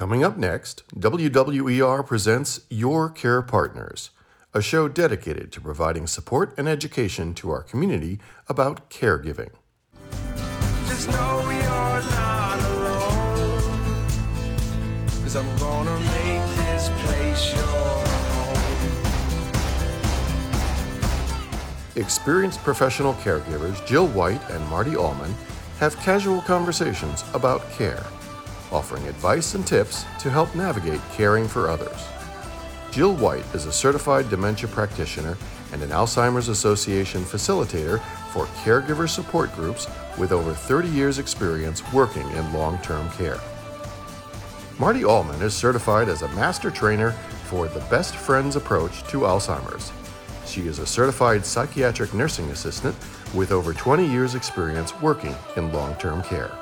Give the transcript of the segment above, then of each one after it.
Coming up next, WWER presents Your Care Partners, a show dedicated to providing support and education to our community about caregiving. Just know you're not alone, 'cause I'm gonna make this place your home. Experienced professional caregivers Jill White and Marty Allman have casual conversations about care, offering advice and tips to help navigate caring for others. Jill White is a certified dementia practitioner and an Alzheimer's Association facilitator for caregiver support groups with over 30 years' experience working in long-term care. Marty Allman is certified as a master trainer for the Best Friends approach to Alzheimer's. She is a certified psychiatric nursing assistant with over 20 years' experience working in long-term care.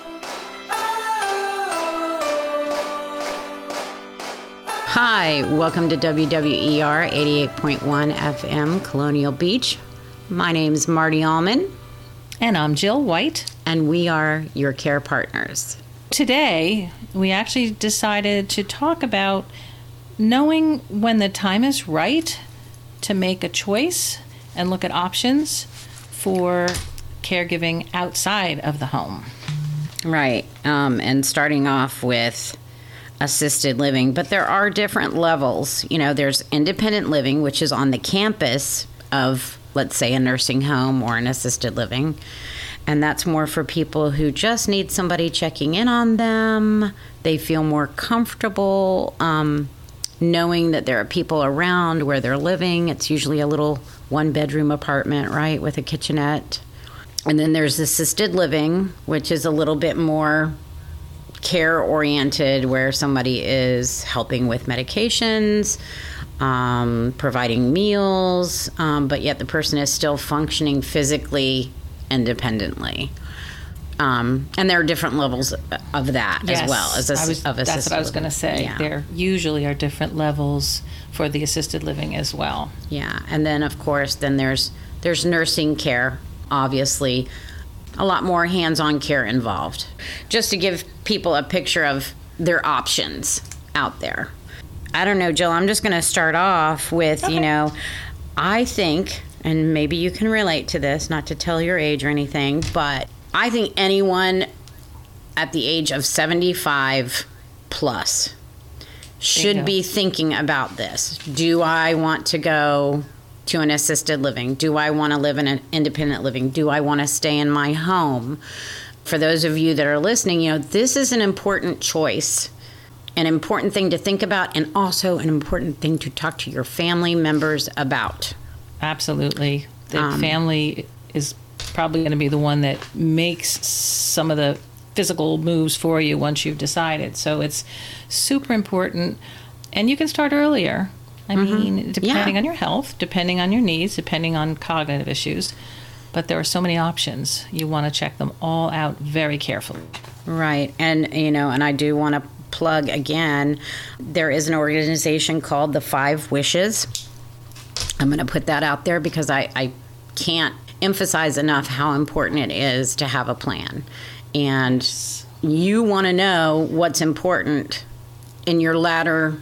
Hi, welcome to WWER 88.1 FM Colonial Beach. My name's Marty Allman. And I'm Jill White. And we are your care partners. Today, we actually decided to talk about knowing when the time is right to make a choice and look at options for caregiving outside of the home. Right, and starting off with assisted living, but there are different levels. You know, there's independent living, which is on the campus of, let's say, a nursing home or an assisted living. And that's more for people who just need somebody checking in on them. They feel more comfortable knowing that there are people around where they're living. It's usually a little one-bedroom apartment, right, with a kitchenette. And then there's assisted living, which is a little bit more care-oriented, where somebody is helping with medications, providing meals, but yet the person is still functioning physically independently. And there are different levels of that as well as assisted that's what I was going to say. Yeah. There usually are different levels for the assisted living as well. Yeah, and then of course, then there's nursing care, obviously. A lot more hands-on care involved. Just to give people a picture of their options out there. I don't know, Jill, I'm just going to start off with, Okay. I think, and maybe you can relate to this, not to tell your age or anything, but I think anyone at the age of 75 plus should be thinking about this. Do I want to go to an assisted living? Do I want to live in an independent living? Do I want to stay in my home? For those of you that are listening, this is an important choice, an important thing to think about, and also an important thing to talk to your family members about. Absolutely. The family is probably going to be the one that makes some of the physical moves for you once you've decided. So it's super important. And you can start earlier. I mean, depending on your health, depending on your needs, depending on cognitive issues. But there are so many options. You want to check them all out very carefully. Right. And, and I do want to plug again, there is an organization called the 5 Wishes. I'm going to put that out there because I can't emphasize enough how important it is to have a plan. And you want to know what's important in your latter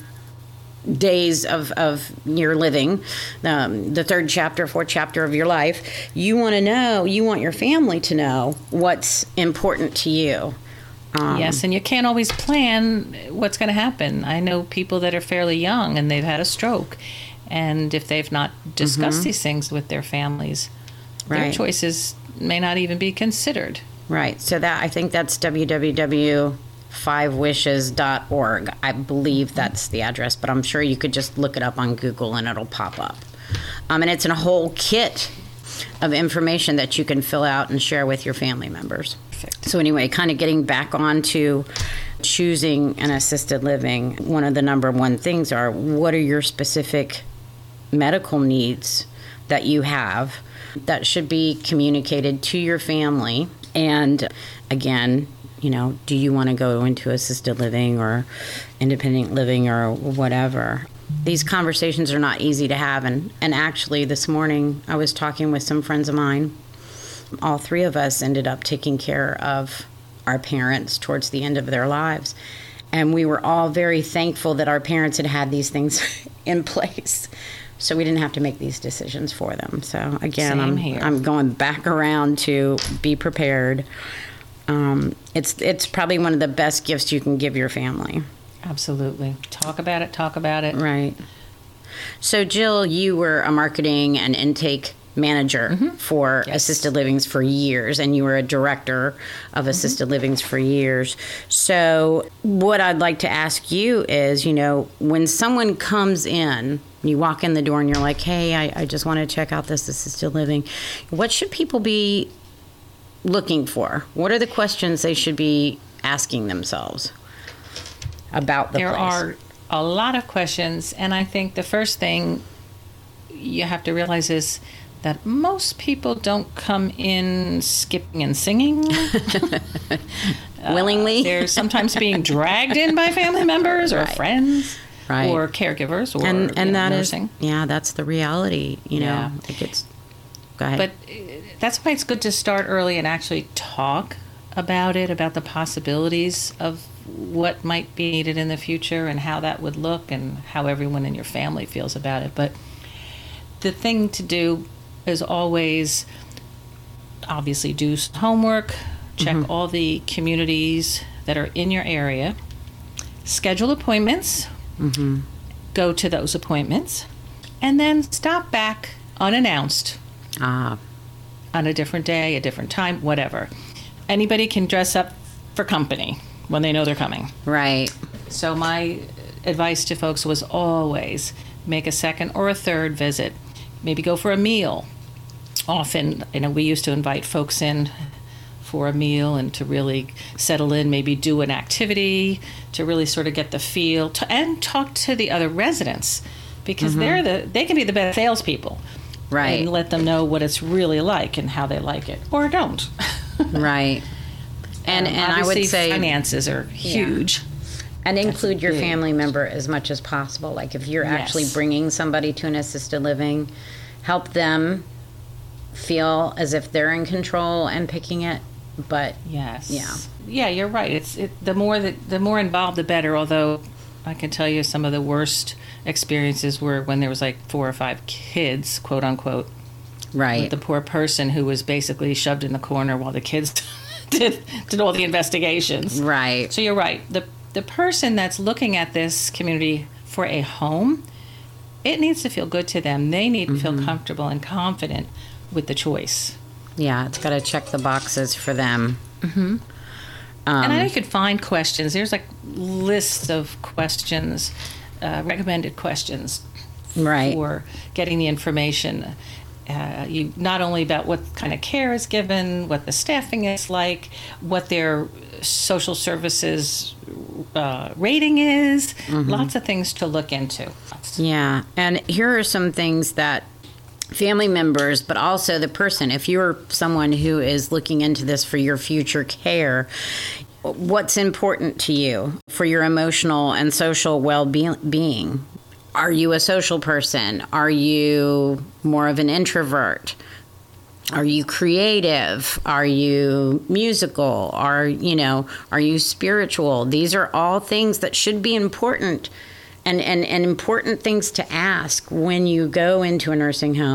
days of your living, the 3rd chapter, 4th chapter of your life. You want your family to know what's important to you. Yes, and you can't always plan what's going to happen. I know people that are fairly young and they've had a stroke. And if they've not discussed these things with their families, their choices may not even be considered. Right. So I think that's www.5wishes.org. I believe that's the address, but I'm sure you could just look it up on Google and it'll pop up. And it's a whole kit of information that you can fill out and share with your family members. Perfect. So anyway, kind of getting back on to choosing an assisted living, one of the number one things are, what are your specific medical needs that you have that should be communicated to your family? And again, do you want to go into assisted living or independent living or whatever? These conversations are not easy to have. And actually, this morning, I was talking with some friends of mine. All 3 of us ended up taking care of our parents towards the end of their lives. And we were all very thankful that our parents had these things in place, so we didn't have to make these decisions for them. So again, Same here. I'm going back around to be prepared. It's probably one of the best gifts you can give your family. Absolutely. Talk about it. Right. So Jill, you were a marketing and intake manager for Yes. assisted livings for years, and you were a director of assisted livings for years. So what I'd like to ask you is, when someone comes in, you walk in the door and you're like, hey, I just want to check out this assisted living. What should people be looking for? What are the questions they should be asking themselves about the There place? are a lot of questions, and I think the first thing you have to realize is that most people don't come in skipping and singing. Willingly? They're sometimes being dragged in by family members or Right. friends Right. or caregivers or and that is, nursing. that's the reality. Yeah. It gets. Go ahead. But that's why it's good to start early and actually talk about it, about the possibilities of what might be needed in the future and how that would look and how everyone in your family feels about it. But the thing to do is always obviously do some homework, check all the communities that are in your area, schedule appointments, go to those appointments, and then stop back unannounced on a different day, a different time, whatever. Anybody can dress up for company when they know they're coming. Right. So my advice to folks was always make a second or a third visit. Maybe go for a meal. Often, we used to invite folks in for a meal and to really settle in, maybe do an activity to really sort of get the feel and talk to the other residents, because they can be the best salespeople. Right. And let them know what it's really like and how they like it, or don't. Right. And I would Obviously, say finances are huge. and include your big. family member as much as possible. Like if you're actually Yes. bringing somebody to an assisted living, help them feel as if they're in control and picking it. But Yes. Yeah. Yeah, you're right. The more involved, the better. Although I can tell you some of the worst experiences were when there was like 4 or 5 kids, quote unquote. right. The poor person who was basically shoved in the corner while the kids did all the investigations. Right. So you're right. The person that's looking at this community for a home, it needs to feel good to them. They need to feel comfortable and confident with the choice. Yeah, it's got to check the boxes for them. And I know you could find questions. There's like lists of questions, recommended questions Right. for getting the information. You not only about what kind of care is given, what the staffing is like, what their social services rating is. Lots of things to look into. Yeah, and here are some things that family members, but also the person, if you're someone who is looking into this for your future care, what's important to you for your emotional and social well-being? Are you a social person? Are you more of an introvert? Are you creative? Are you musical? Are you spiritual? These are all things that should be important and important things to ask when you go into a an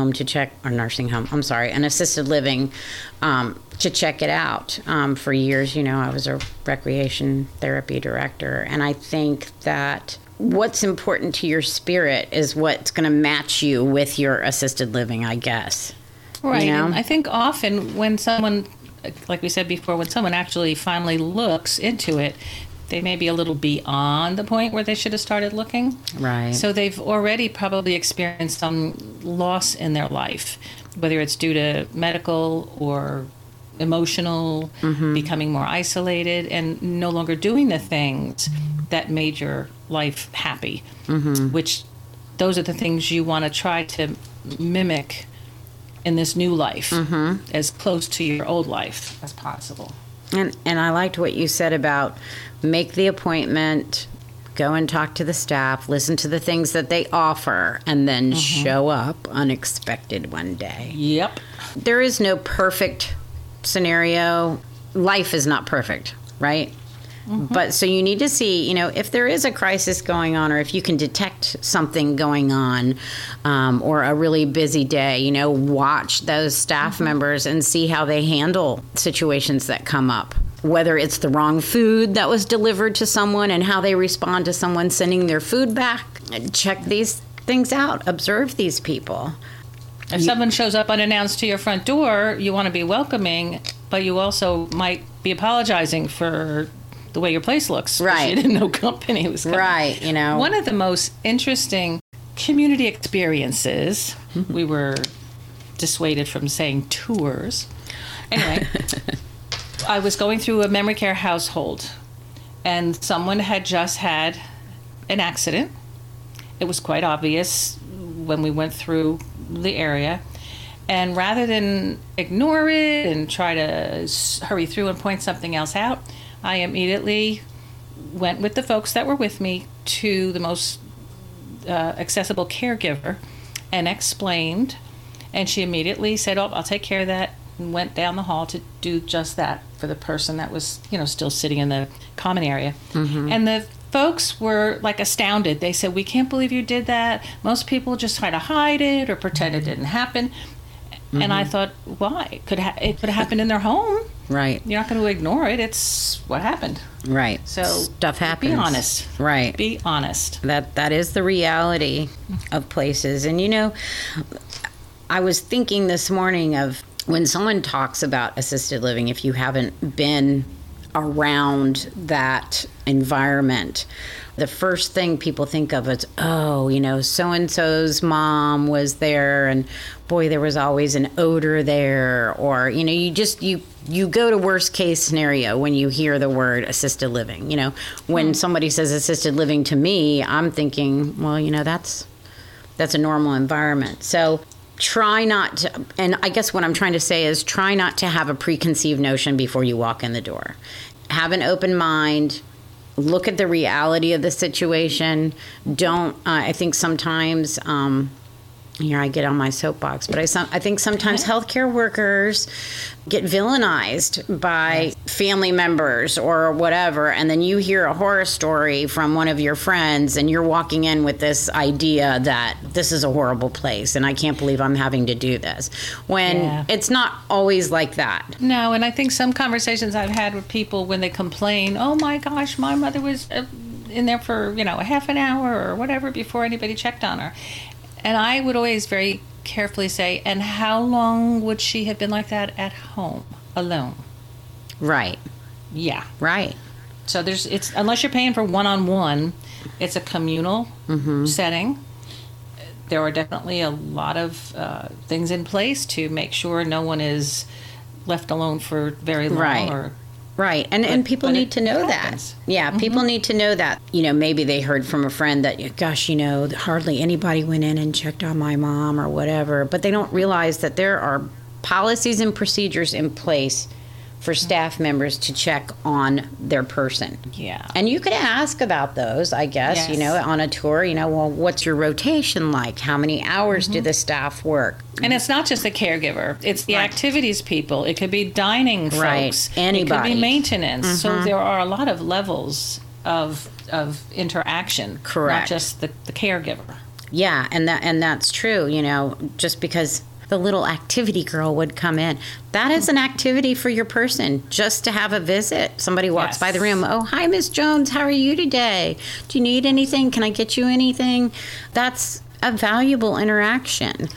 assisted living, to check it out. For years, I was a recreation therapy director, and I think that what's important to your spirit is what's going to match you with your assisted living, I guess. Right. You And know? I think often when someone, like we said before, when someone actually finally looks into it, they may be a little beyond the point where they should have started looking. Right. So they've already probably experienced some loss in their life, whether it's due to medical or emotional, becoming more isolated and no longer doing the things that made your life happy, which those are the things you want to try to mimic in this new life, as close to your old life as possible. And I liked what you said about make the appointment, go and talk to the staff, listen to the things that they offer, and then show up unexpected one day. Yep. There is no perfect scenario. Life is not perfect, right? But so you need to see, if there is a crisis going on, or if you can detect something going on, or a really busy day, watch those staff members and see how they handle situations that come up. Whether it's the wrong food that was delivered to someone and how they respond to someone sending their food back. Check these things out. Observe these people. If someone shows up unannounced to your front door, you want to be welcoming, but you also might be apologizing for the way your place looks. Right. You didn't know company was coming. Right, One of the most interesting community experiences, we were dissuaded from saying tours. Anyway, I was going through a memory care household, and someone had just had an accident. It was quite obvious when we went through the area. And rather than ignore it and try to hurry through and point something else out, I immediately went with the folks that were with me to the most accessible caregiver and explained. And she immediately said, "Oh, I'll take care of that," and went down the hall to do just that for the person that was, still sitting in the common area. And the folks were like astounded. They said, "We can't believe you did that. Most people just try to hide it or pretend it didn't happen." And I thought, why? It could have happened in their home. Right. You're not going to ignore it. It's what happened. Right. So stuff happens. Be honest. Right. Be honest. That is the reality of places. And I was thinking this morning of when someone talks about assisted living, if you haven't been around that environment, the first thing people think of is, so-and-so's mom was there, and boy, there was always an odor there. Or, you go to worst case scenario when you hear the word assisted living. When somebody says assisted living to me, I'm thinking, well, that's a normal environment. So try not to, and I guess what I'm trying to say is try not to have a preconceived notion before you walk in the door. Have an open mind. Look at the reality of the situation. Don't, I think sometimes, here I get on my soapbox, but I think sometimes healthcare workers get villainized by family members or whatever, and then you hear a horror story from one of your friends, and you're walking in with this idea that this is a horrible place, and I can't believe I'm having to do this, when it's not always like that. No, and I think some conversations I've had with people when they complain, "Oh my gosh, my mother was in there for, a half an hour or whatever before anybody checked on her." And I would always very carefully say, "And how long would she have been like that at home, alone?" Right. Yeah. Right. So it's unless you're paying for one-on-one, it's a communal setting. There are definitely a lot of things in place to make sure no one is left alone for very long. Right. Right. And people need to know that. Yeah, people need to know that. Maybe they heard from a friend that, gosh, hardly anybody went in and checked on my mom or whatever. But they don't realize that there are policies and procedures in place for staff members to check on their person. Yeah. And you could ask about those, I guess, on a tour, well, what's your rotation like? How many hours do the staff work? And it's not just the caregiver. It's the activities people. It could be dining folks. Anybody. It could be maintenance. So there are a lot of levels of interaction. Correct. Not just the caregiver. Yeah, and that's true, just because the little activity girl would come in. That is an activity for your person, just to have a visit. Somebody walks by the room. "Oh, hi, Miss Jones. How are you today? Do you need anything? Can I get you anything?" That's a valuable interaction.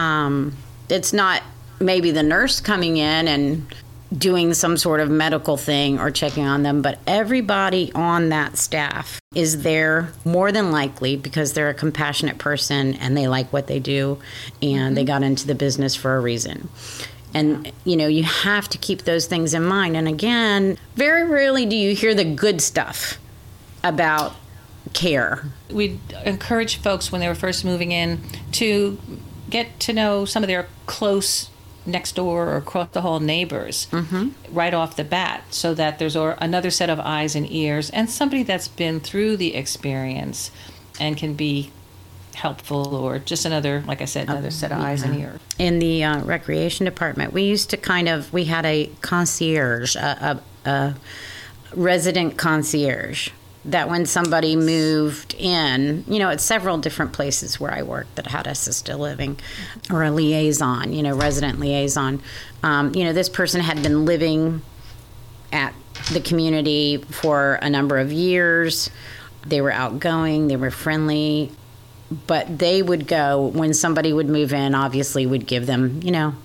It's not maybe the nurse coming in and doing some sort of medical thing or checking on them, but everybody on that staff is there more than likely because they're a compassionate person and they like what they do and they got into the business for a reason. And, you have to keep those things in mind. And again, very rarely do you hear the good stuff about care. We encourage folks when they were first moving in to get to know some of their close next door or across the hall neighbors right off the bat, so that there's another set of eyes and ears and somebody that's been through the experience and can be helpful, or just another, like I said, another set of eyes and ears. In the recreation department, we used to we had a concierge, resident concierge. That when somebody moved in, at several different places where I worked that had assisted living, or a liaison, resident liaison. This person had been living at the community for a number of years. They were outgoing, they were friendly, but they would go when somebody would move in, obviously would give them,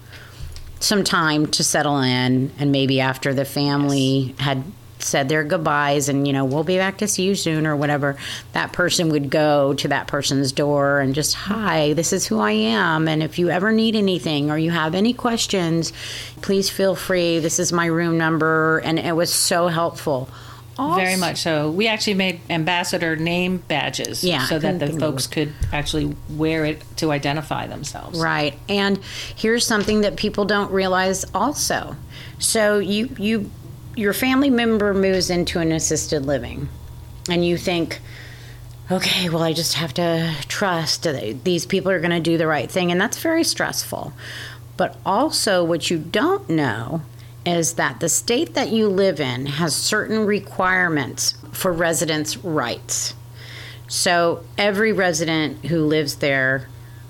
some time to settle in, and maybe after the family had said their goodbyes and, we'll be back to see you soon or whatever, that person would go to that person's door and just, hi, this is who I am. And if you ever need anything or you have any questions, please feel free. This is my room number. And it was so helpful. Very much so. We actually made ambassador name badges so that the folks could actually wear it to identify themselves. Right. And here's something that people don't realize also. So your family member moves into an assisted living, and you think, okay, well, I just have to trust that these people are going to do the right thing, and that's very stressful. But also what you don't know is that the state that you live in has certain requirements for residents' rights. So every resident who lives there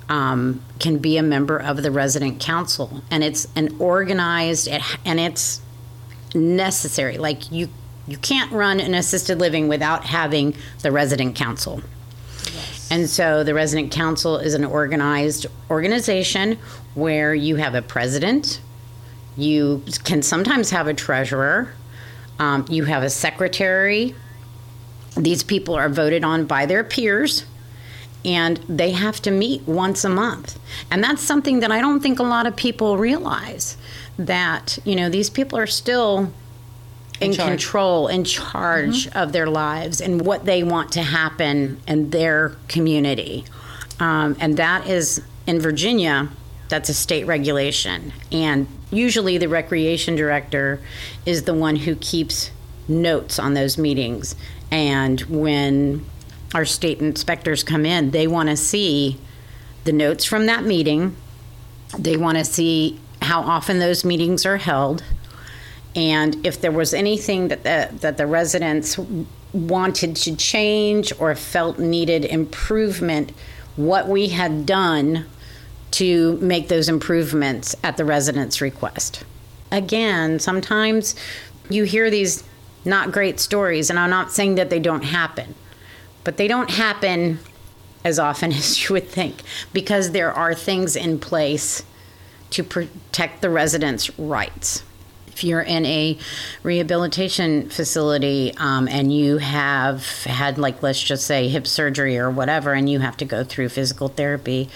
can be a member of the resident council, and it's an organized, and it's necessary. Like you can't run an assisted living without having the resident council. Yes. And so the resident council is an organized organization where you have a president, you can sometimes have a treasurer, you have a secretary. These people are voted on by their peers, and they have to meet once a month. And that's something that I don't think a lot of people realize, that, these people are still in control, in charge of their lives and what they want to happen in their community. And that is, in Virginia, that's a state regulation. And usually the recreation director is the one who keeps notes on those meetings. And when our state inspectors come in, they want to see the notes from that meeting. They want to see how often those meetings are held, and if there was anything that the residents wanted to change or felt needed improvement, what we had done to make those improvements at the residents' request. Again, sometimes you hear these not great stories, and I'm not saying that they don't happen, but they don't happen as often as you would think, because there are things in place to protect the residents' rights. If you're in a rehabilitation facility and you have had, like, let's just say hip surgery or whatever, and you have to go through physical therapy,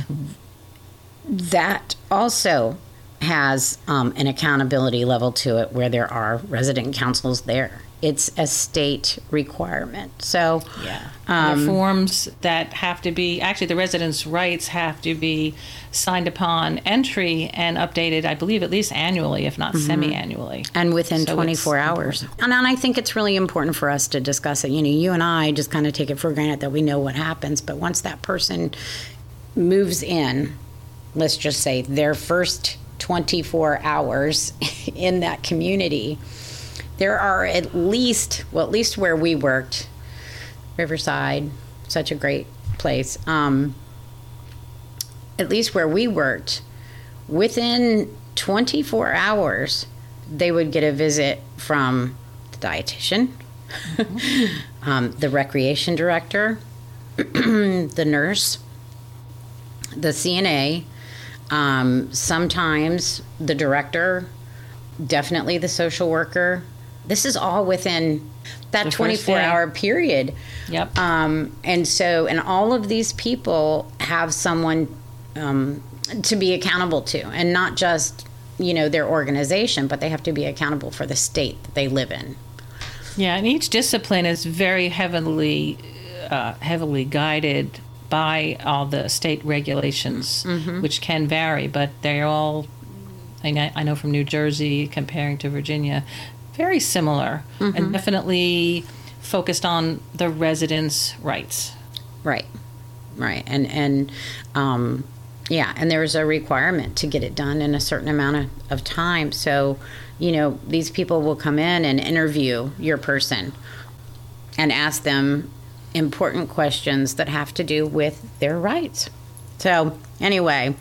that also has an accountability level to it where there are resident councils there. It's a state requirement. So there are forms that have to be, actually the residents' rights have to be signed upon entry and updated, I believe, at least annually, if not semi-annually. And within 24 hours. And I think it's really important for us to discuss it. You and I just kind of take it for granted that we know what happens. But once that person moves in, let's just say their first 24 hours in that community, there are at least where we worked, Riverside, such a great place, at least where we worked, within 24 hours, they would get a visit from the dietitian, the recreation director, the nurse, the CNA, sometimes the director, definitely the social worker. This is all within that 24-hour period. Yep. And all of these people have someone to be accountable to, and not just, their organization, but they have to be accountable for the state that they live in. Yeah, and each discipline is very heavily guided by all the state regulations, which can vary, but they're all, I know from New Jersey, comparing to Virginia, very similar, and definitely focused on the residents' rights. Right. And Yeah, and there's a requirement to get it done in a certain amount of time. So, these people will come in and interview your person and ask them important questions that have to do with their rights. So, anyway,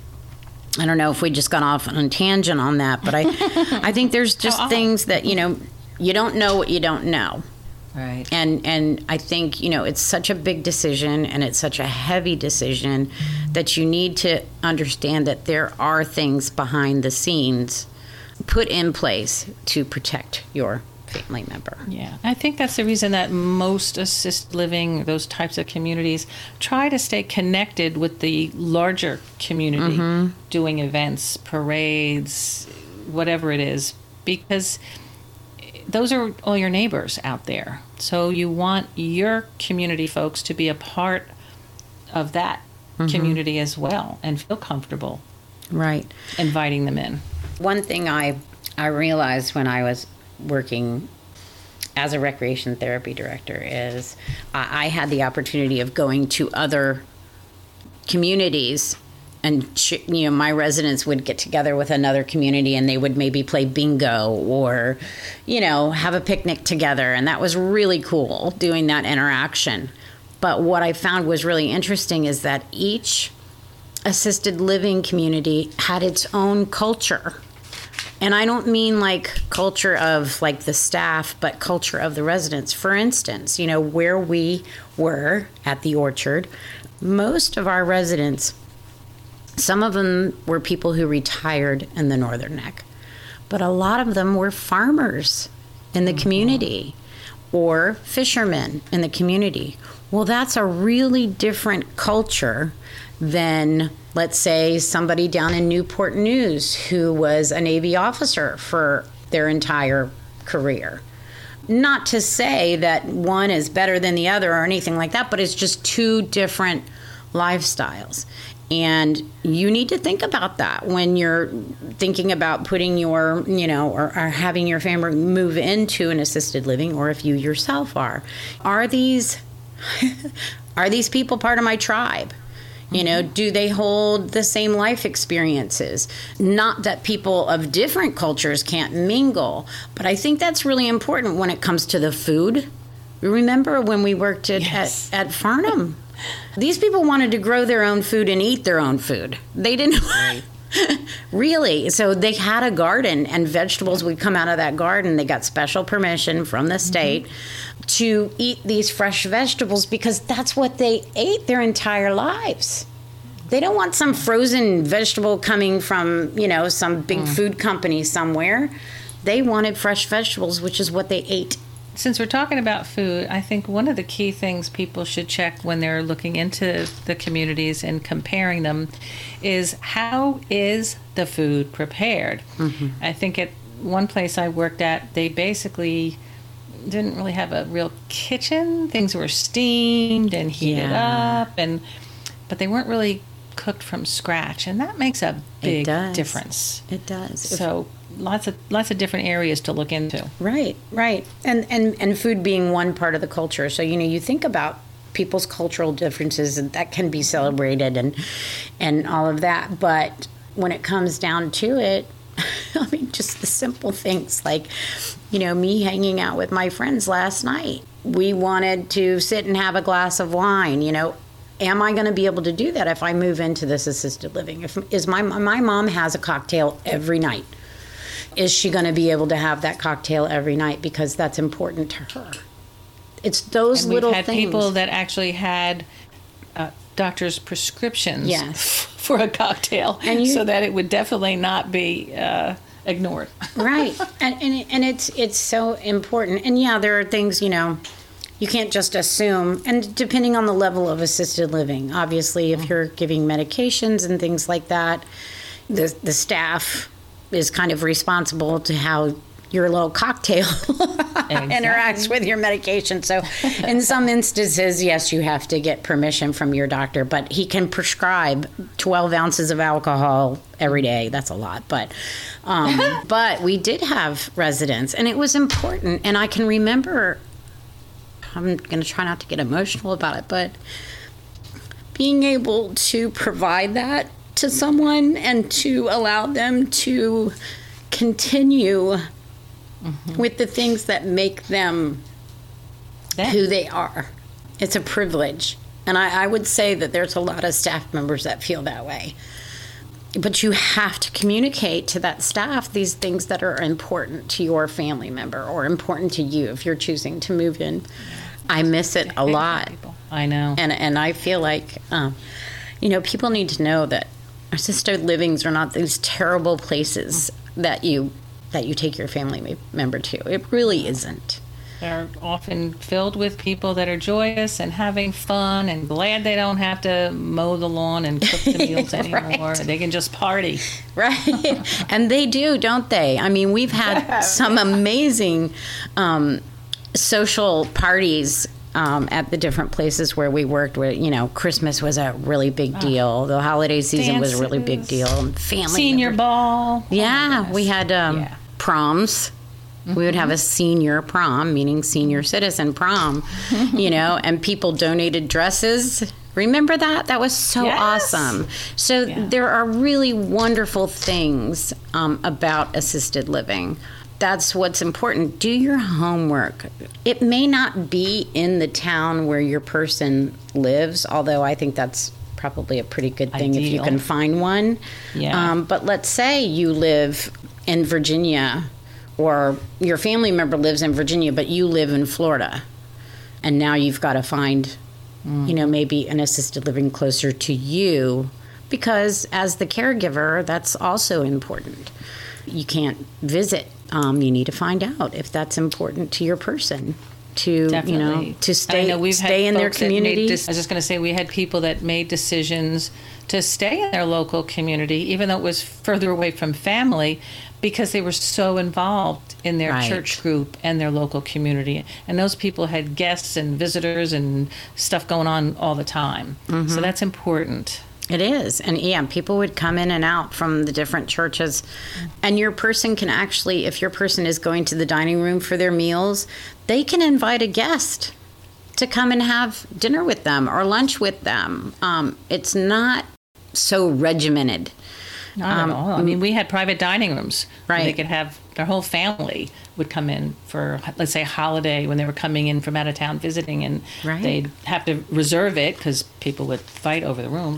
I don't know if we just got off on a tangent on that, but I think there's just things that, you don't know what you don't know. Right. And I think, it's such a big decision and it's such a heavy decision that you need to understand that there are things behind the scenes put in place to protect your family member. Yeah. I think that's the reason that most assisted living, those types of communities, try to stay connected with the larger community, doing events, parades, whatever it is, because those are all your neighbors out there. So you want your community folks to be a part of that community as well and feel comfortable Right. inviting them in. One thing I realized when I was working as a recreation therapy director is I had the opportunity of going to other communities, and my residents would get together with another community and they would maybe play bingo or have a picnic together, and that was really cool doing that interaction. But what I found was really interesting is that each assisted living community had its own culture. And I don't mean like culture of like the staff, but culture of the residents. For instance, where we were at the Orchard, most of our residents, some of them were people who retired in the Northern Neck, but a lot of them were farmers in the community or fishermen in the community. Well, that's a really different culture than, let's say, somebody down in Newport News who was a Navy officer for their entire career. Not to say that one is better than the other or anything like that, but it's just two different lifestyles. And you need to think about that when you're thinking about putting your, or having your family move into an assisted living, or if you yourself are. Are these people part of my tribe? Do they hold the same life experiences? Not that people of different cultures can't mingle, but I think that's really important when it comes to the food. Remember when we worked at Farnham? These people wanted to grow their own food and eat their own food. They didn't really. So they had a garden, and vegetables would come out of that garden. They got special permission from the state to eat these fresh vegetables because that's what they ate their entire lives. They don't want some frozen vegetable coming from, some big food company somewhere. They wanted fresh vegetables, which is what they ate. Since we're talking about food, I think one of the key things people should check when they're looking into the communities and comparing them is, how is the food prepared? I think at one place I worked at, they basically didn't really have a real kitchen. Things were steamed and heated up, but they weren't really cooked from scratch, and that makes a big difference. It does. So lots of different areas to look into. Right. And food being one part of the culture. So, you think about people's cultural differences, and that can be celebrated and all of that. But when it comes down to it, I mean, just the simple things like, me hanging out with my friends last night. We wanted to sit and have a glass of wine, Am I going to be able to do that if I move into this assisted living? My mom has a cocktail every night. Is she going to be able to have that cocktail every night because that's important to her? It's those little things. We've had people that actually had doctor's prescriptions for a cocktail, so that it would definitely not be ignored. Right, and it's so important. And there are things you can't just assume, and depending on the level of assisted living, obviously, if you're giving medications and things like that, the staff is kind of responsible to how your little cocktail interacts with your medication. So in some instances, yes, you have to get permission from your doctor, but he can prescribe 12 ounces of alcohol every day. That's a lot. But we did have residents, and it was important. And I can remember, I'm going to try not to get emotional about it, but being able to provide that to someone and to allow them to continue with the things that make them who they are. It's a privilege. And I would say that there's a lot of staff members that feel that way. But you have to communicate to that staff these things that are important to your family member or important to you if you're choosing to move in. I miss it a lot. I know. And I feel like, people need to know that assisted livings are not these terrible places that you take your family member to. It really isn't. They're often filled with people that are joyous and having fun and glad they don't have to mow the lawn and cook the meals anymore. Right. They can just party. Right. And they do, don't they? I mean, we've had some amazing social parties at the different places where we worked. Where Christmas was a really big deal. The holiday season was a really big deal. Family senior ball. Yeah, we had proms. We would have a senior prom, meaning senior citizen prom, and people donated dresses. Remember that? That was so awesome. So there are really wonderful things about assisted living. That's what's important. Do your homework. It may not be in the town where your person lives, although I think that's probably a pretty good thing if you can find one. Yeah. But let's say you live in Virginia, or your family member lives in Virginia, but you live in Florida. And now you've got to find, maybe an assisted living closer to you, because as the caregiver, that's also important. You can't visit. You need to find out if that's important to your person. To to stay in their community. I was just going to say, we had people that made decisions to stay in their local community, even though it was further away from family, because they were so involved in their church group and their local community. And those people had guests and visitors and stuff going on all the time. Mm-hmm. So that's important. It is. And people would come in and out from the different churches. And your person can actually, if your person is going to the dining room for their meals, they can invite a guest to come and have dinner with them or lunch with them. It's not so regimented. Not at all. I mean, we had private dining rooms. Right. Where they could have, their whole family would come in for, let's say, a holiday when they were coming in from out of town visiting, and they'd have to reserve it because people would fight over the room.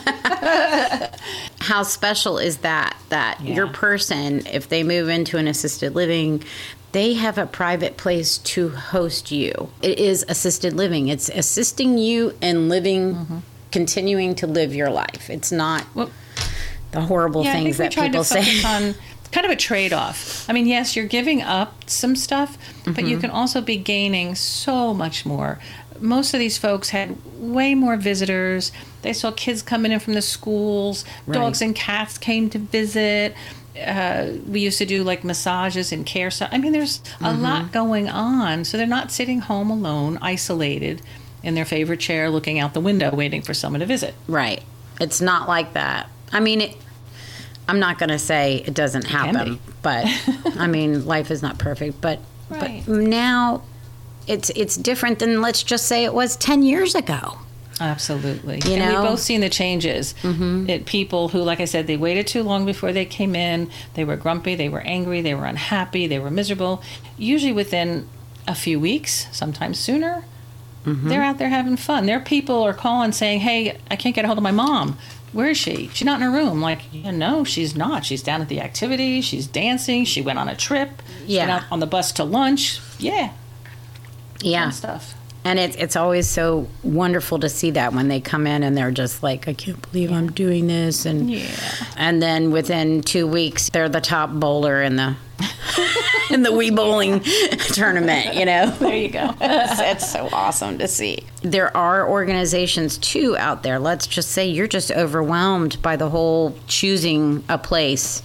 How special is that your person, if they move into an assisted living, they have a private place to host you. It is assisted living. It's assisting you in living, continuing to live your life. It's not... the horrible things that people say. On kind of a trade-off. I mean, yes, you're giving up some stuff, but you can also be gaining so much more. Most of these folks had way more visitors. They saw kids coming in from the schools. Dogs and cats came to visit. We used to do like massages and care. I mean, there's a lot going on. So they're not sitting home alone, isolated in their favorite chair, looking out the window, waiting for someone to visit. Right. It's not like that. I mean, I'm not going to say it doesn't happen, but I mean, life is not perfect. But now it's different than, let's just say, it was 10 years ago. Absolutely. And we've both seen the changes. People who, like I said, they waited too long before they came in. They were grumpy, they were angry, they were unhappy, they were miserable. Usually within a few weeks, sometimes sooner, they're out there having fun. Their people are calling saying, hey, I can't get a hold of my mom. Where is she? She's not in her room. Like, no, she's not. She's down at the activity. She's dancing. She went on a trip. She went out on the bus to lunch. Yeah. Fun stuff. And it's always so wonderful to see that when they come in and they're just like, I can't believe I'm doing this. And then within 2 weeks, they're the top bowler in the in the Wii bowling tournament, There you go. It's so awesome to see. There are organizations, too, out there. Let's just say you're just overwhelmed by the whole choosing a place.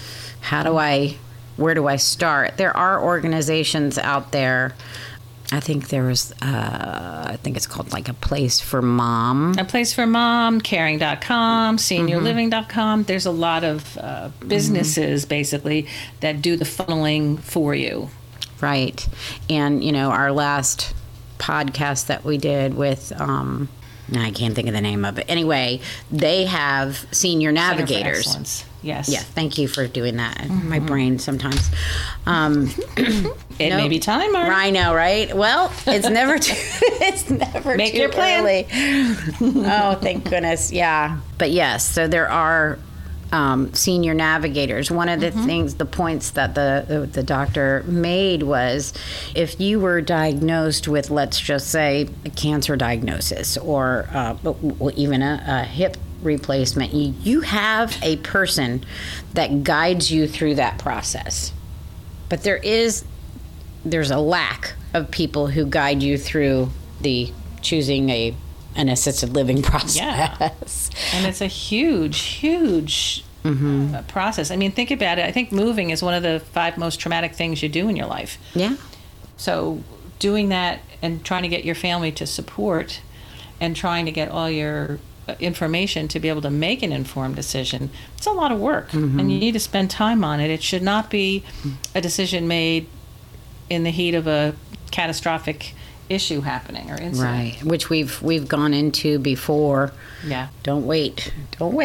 Where do I start? There are organizations out there. I think there was, I think it's called like A Place for Mom. A Place for Mom, caring.com, seniorliving.com. There's a lot of businesses, basically, that do the funneling for you. Right. And, our last podcast that we did with I can't think of the name of it. Anyway, they have senior Center for navigators. Excellence. Yes. Yeah, thank you for doing that. My brain sometimes. It may be time, Mark. I know, right? Well, it's never too. It's never Make too your plan. early. Oh, thank goodness. Yeah, but yes, so there are senior navigators. One of the things, the points that the doctor made was, if you were diagnosed with, let's just say, a cancer diagnosis or even a hip replacement, you have a person that guides you through that process. But there's a lack of people who guide you through the choosing an assisted living process. Yeah. And it's a huge process. I mean, think about it. I think moving is one of the 5 most traumatic things you do in your life. Yeah. So doing that and trying to get your family to support and trying to get all your information to be able to make an informed decision, it's a lot of work, and you need to spend time on it. It should not be a decision made in the heat of a catastrophic issue happening or incident. Right, which we've gone into before. Yeah. Don't wait.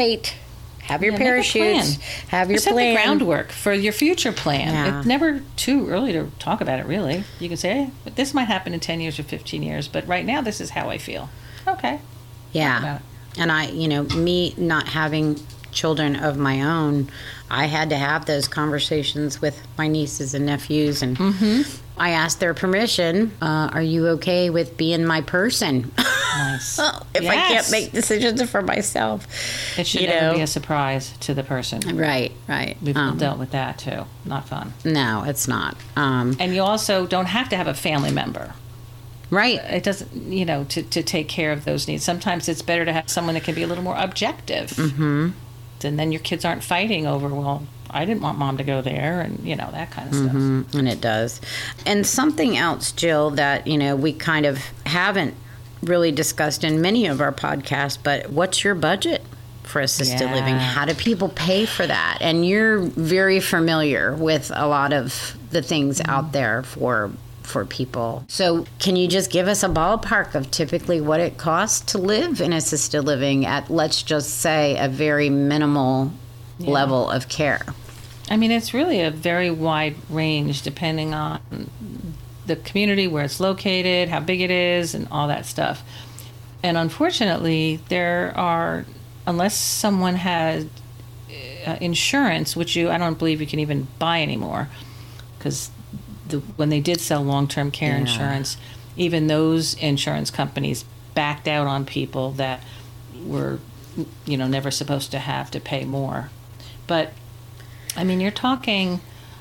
Have your Yeah, make a parachutes. plan. Have your Set plan. the groundwork for your future plan. Yeah. It's never too early to talk about it, really. You can say, hey, but this might happen in 10 years or 15 years, but right now this is how I feel. Okay. Yeah. about it. And me not having children of my own, I had to have those conversations with my nieces and nephews, and I asked their permission. Are you okay with being my person? Nice. If I can't make decisions for myself. It should never be a surprise to the person. Right. We've dealt with that too. Not fun. No, it's not. And you also don't have to have a family member. Right. It doesn't, to take care of those needs. Sometimes it's better to have someone that can be a little more objective. Mm-hmm. And then your kids aren't fighting over, well, I didn't want mom to go there, and, that kind of stuff. And it does. And something else, Jill, that, we kind of haven't really discussed in many of our podcasts, but what's your budget for assisted living? How do people pay for that? And you're very familiar with a lot of the things out there for people. So can you just give us a ballpark of typically what it costs to live in assisted living at, let's just say, a very minimal level of care? I mean, it's really a very wide range depending on the community, where it's located, how big it is, and all that stuff. And unfortunately, there are, unless someone has insurance, which I don't believe you can even buy anymore, because when they did sell long-term care insurance, even those insurance companies backed out on people that were, never supposed to have to pay more. But I mean, you can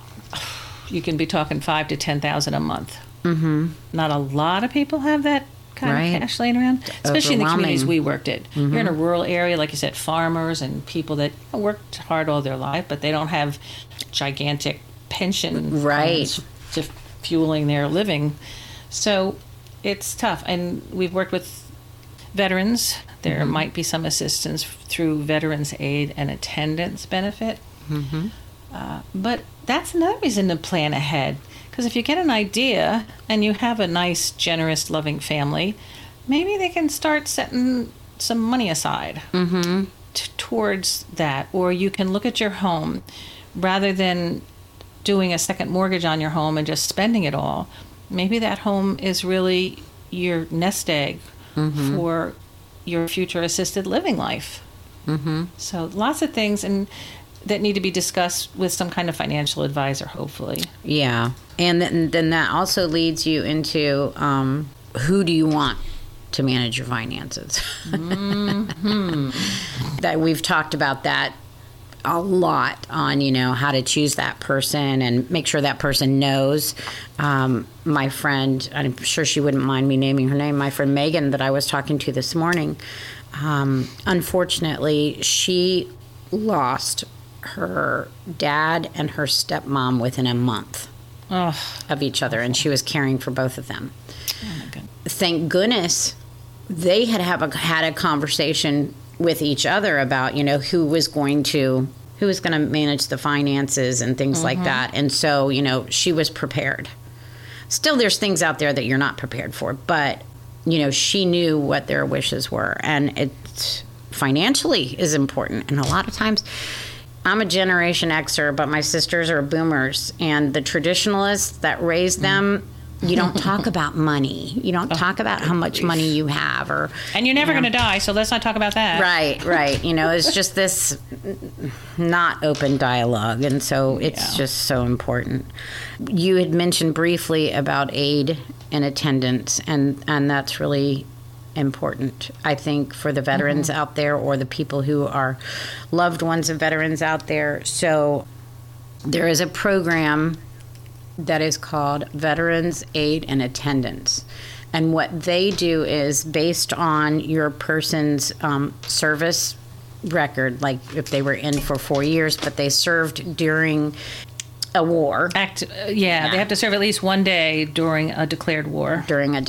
be talking $5,000 to $10,000 a month. Mm-hmm. Not a lot of people have that kind of cash laying around, especially in the communities we worked at. Mm-hmm. You're in a rural area, like you said, farmers and people that worked hard all their life, but they don't have gigantic pension funds to fueling their living. So it's tough. And we've worked with veterans. There might be some assistance through Veterans Aid and Attendance Benefit. Mm-hmm. But that's another reason to plan ahead. Because if you get an idea and you have a nice, generous, loving family, maybe they can start setting some money aside towards that. Or you can look at your home rather than doing a second mortgage on your home and just spending it all. Maybe that home is really your nest egg for your future assisted living life. So lots of things that need to be discussed with some kind of financial advisor, hopefully. Yeah. And then that also leads you into who do you want to manage your finances? That we've talked about that a lot on, how to choose that person and make sure that person knows. My friend, I'm sure she wouldn't mind me naming her name, my friend Megan that I was talking to this morning, unfortunately, she lost her dad and her stepmom within a month of each other, and she was caring for both of them. Oh my goodness. Thank goodness they had a conversation with each other about, who was going to manage the finances and things like that. And so, she was prepared. Still, there's things out there that you're not prepared for, but she knew what their wishes were. And it financially is important. And a lot of times, I'm a Generation Xer, but my sisters are boomers. And the traditionalists that raised them, you don't talk about money. You don't talk about how much money you have. And you're never going to die, so let's not talk about that. Right. It's just this not open dialogue. And so it's just so important. You had mentioned briefly about aid and attendance, and that's really important, I think, for the veterans out there or the people who are loved ones of veterans out there. So there is a program that is called Veterans Aid and Attendance. And what they do is based on your person's service record, like if they were in for 4 years, but they served during a war. They have to serve at least 1 day during a declared war.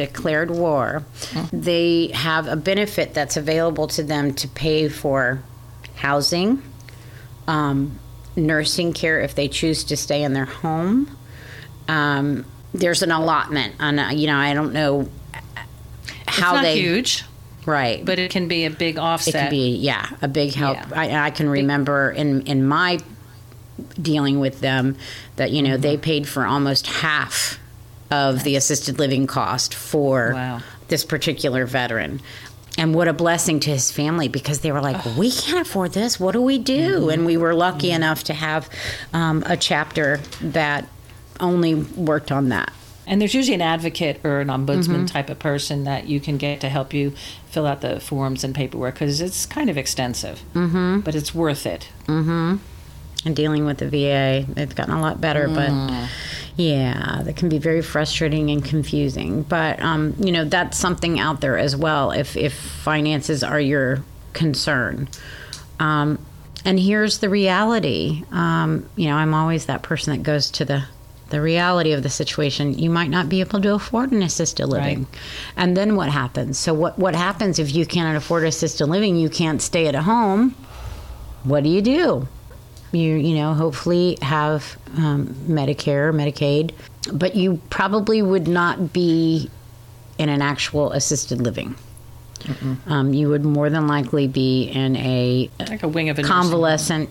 They have a benefit that's available to them to pay for housing, nursing care if they choose to stay in their home. There's an allotment, and I don't know how it's not huge, right? But it can be a big offset. It can be, a big help. Yeah. I can remember in my dealing with them that they paid for almost half of the assisted living cost for this particular veteran. And what a blessing to his family, because they were like, we can't afford this. What do we do? And we were lucky enough to have a chapter that only worked on that. And there's usually an advocate or an ombudsman type of person that you can get to help you fill out the forms and paperwork, because it's kind of extensive, but it's worth it. And dealing with the VA, they've gotten a lot better, but that can be very frustrating and confusing. But, that's something out there as well if finances are your concern. And here's the reality. I'm always that person that goes to the reality of the situation. You might not be able to afford an assisted living. Right. And then what happens? So what happens if you cannot afford assisted living? You can't stay at home. What do? You hopefully have Medicare, Medicaid, but you probably would not be in an actual assisted living. You would more than likely be in like a wing of a convalescent,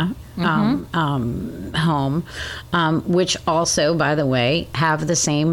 home, which also, by the way, have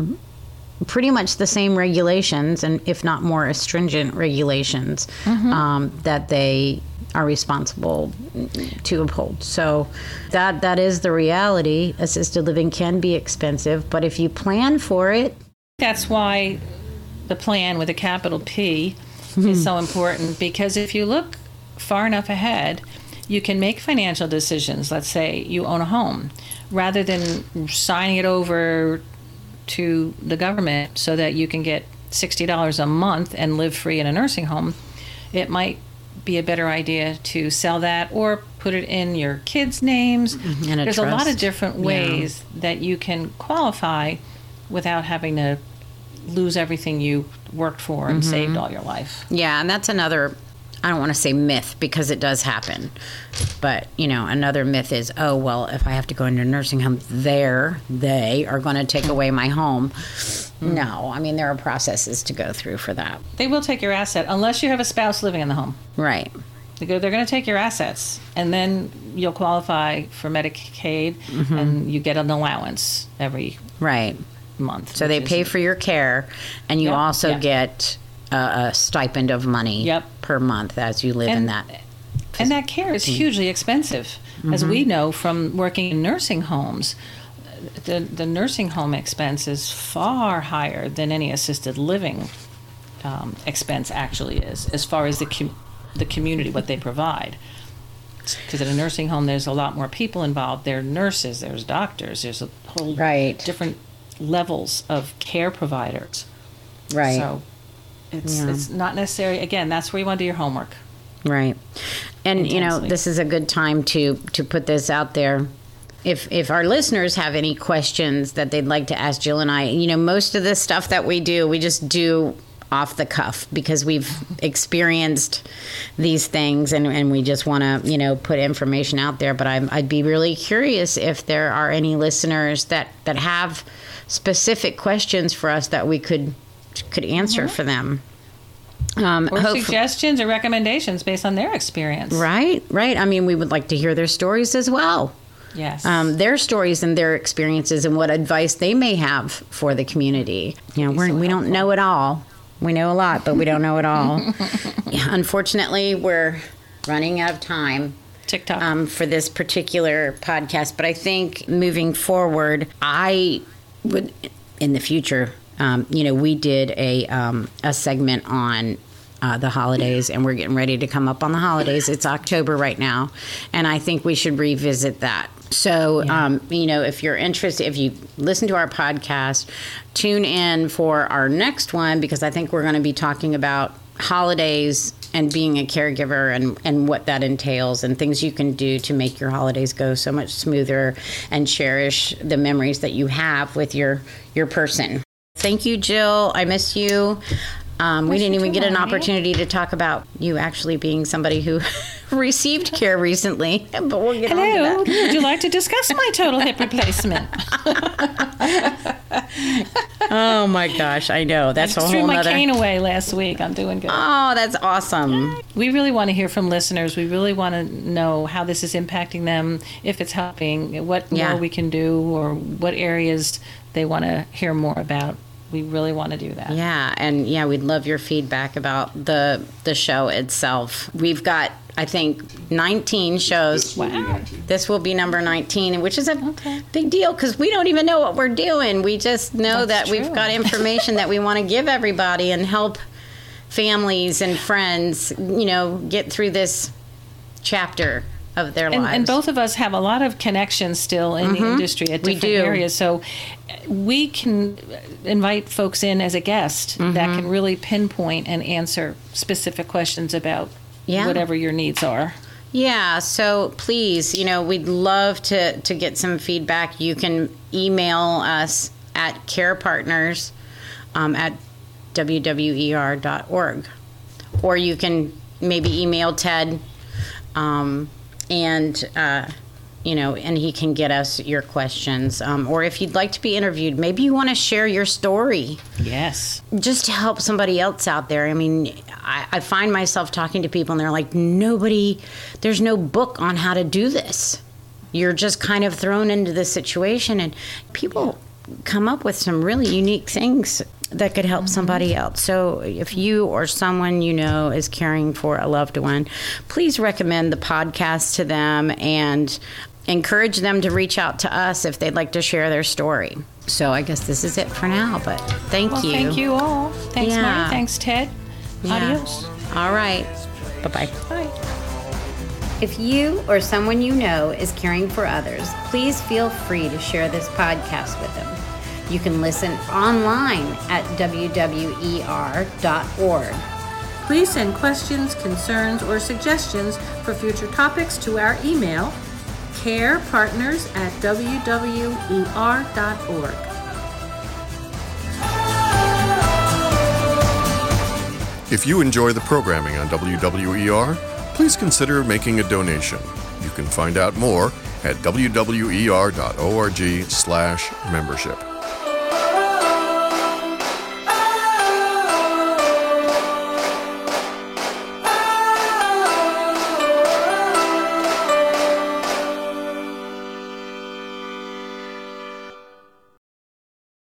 pretty much the same regulations, and if not more stringent regulations, that they are responsible to uphold. So that is the reality. Assisted living can be expensive, but if you plan for it. That's why the plan with a capital P is so important, because if you look far enough ahead, you can make financial decisions. Let's say you own a home, rather than signing it over to the government so that you can get $60 a month and live free in a nursing home. It might be a better idea to sell that or put it in your kids' names. There's a lot of different ways that you can qualify without having to lose everything you worked for and saved all your life. Yeah, and that's another, I don't want to say myth, because it does happen. But, another myth is, if I have to go into a nursing home, they are going to take away my home. No, there are processes to go through for that. They will take your asset unless you have a spouse living in the home. Right. They're going to take your assets, and then you'll qualify for Medicaid, and you get an allowance every month. So they pay for your care, and you also get a stipend of money per month as you live in that. And that care is hugely expensive. As we know from working in nursing homes, the nursing home expense is far higher than any assisted living expense actually is, as far as the community, what they provide. Because at a nursing home, there's a lot more people involved. There are nurses, there's doctors, there's a whole different levels of care providers. Right. So it's not necessary. Again, that's where you want to do your homework. Right. And, this is a good time to put this out there. If our listeners have any questions that they'd like to ask Jill and I, most of this stuff that we do, we just do off the cuff because we've experienced these things and we just want to, put information out there. But I'd be really curious if there are any listeners that have specific questions for us that we could could answer for them. Or suggestions or recommendations based on their experience. Right. I mean, we would like to hear their stories as well. Yes. Their stories and their experiences and what advice they may have for the community. You know, we don't know it all. We know a lot, but we don't know it all. Unfortunately, we're running out of time. TikTok. For this particular podcast. But I think moving forward, I would, in the future, we did a segment on the holidays, and we're getting ready to come up on the holidays. It's October right now, and I think we should revisit that. So, if you're interested, if you listen to our podcast, tune in for our next one, because I think we're going to be talking about holidays and being a caregiver and what that entails and things you can do to make your holidays go so much smoother and cherish the memories that you have with your person. Thank you, Jill. I miss you. We didn't even get an opportunity to talk about you actually being somebody who received care recently, but we'll get on to that. Would you like to discuss my total hip replacement? Oh my gosh, I know. That's a whole threw my nother... cane away last week. I'm doing good. Oh, that's awesome. We really want to hear from listeners. We really want to know how this is impacting them, if it's helping, what more we can do, or what areas they want to hear more about. We really want to do that. Yeah, and we'd love your feedback about the show itself. We've got, I think, 19 shows. Wow. This will be number 19, which is a big deal because we don't even know what we're doing. We just know that we've got information that we want to give everybody and help families and friends, get through this chapter of their lives. And both of us have a lot of connections still in the industry at different areas. So we can invite folks in as a guest that can really pinpoint and answer specific questions about whatever your needs are. Yeah, so please, we'd love to get some feedback. You can email us at carepartners at wwer.org. Or you can maybe email Ted and he can get us your questions. Or if you'd like to be interviewed, maybe you want to share your story. Yes. Just to help somebody else out there. I mean, I find myself talking to people and they're like, there's no book on how to do this. You're just kind of thrown into this situation, and people come up with some really unique things that could help somebody else. So if you or someone is caring for a loved one, please recommend the podcast to them and encourage them to reach out to us if they'd like to share their story. So I guess this is it for now, but thank you. Thank you all. Thanks, Marty. Thanks, Ted. Adios. All right. Bye-bye. Bye. If you or someone is caring for others, please feel free to share this podcast with them. You can listen online at wwer.org. Please send questions, concerns, or suggestions for future topics to our email, carepartners@wwer.org. If you enjoy the programming on WWER, please consider making a donation. You can find out more at wwer.org/membership.